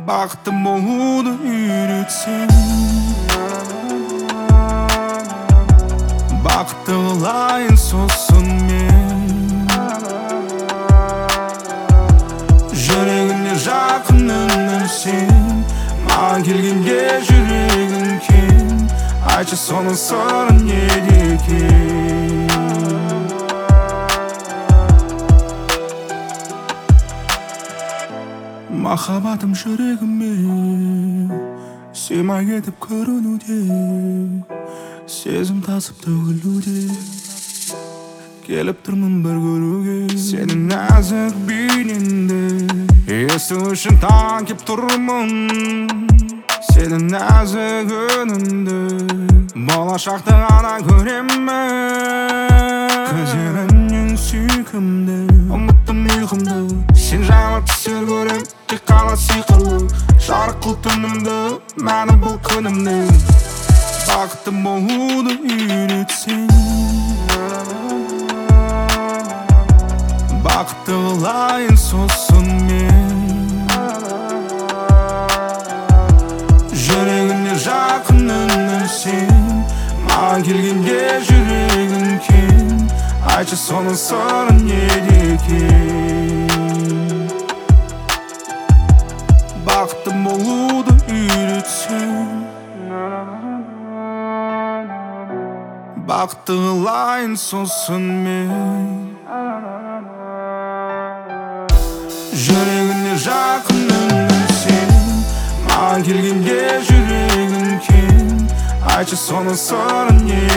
бақытты болуды үйретсең, бақытты қылайын сосын мен. Жүрегіне жақын үнін сен, маған келгенде жүрегің кең. Айтшы соның сыры неде екен? Махаббатым жүрегіме сыймай кетіп көрінуде, сезім тасып төгілуде, келіп тұрмын бір көруге. Сенің нәзік бейнеңді есту үшін таң кеп тұрмын, сенің нәзік үніңді болашақты ғана көремін. Көздеріңнен сүйкімді, ұмыттым ұйқымды, сен жайлы түстер көрем, тек қана сиқырлы жарық қыл түнімді, мәні бұл күнімнің. Бақытты болуды үйретсең, бақытты қылайын сосын мен. Жүрегіне жақын үнін сен, маған келгенде жүрегің кең. Айтшы соның сыры неде екен? Бақытты болуды үйретсең, бақытты қылайын сосын мен. Жүрегіне жақын үнін сен, маған келгенде жүрегің кең. Айтшы соның сыры неде?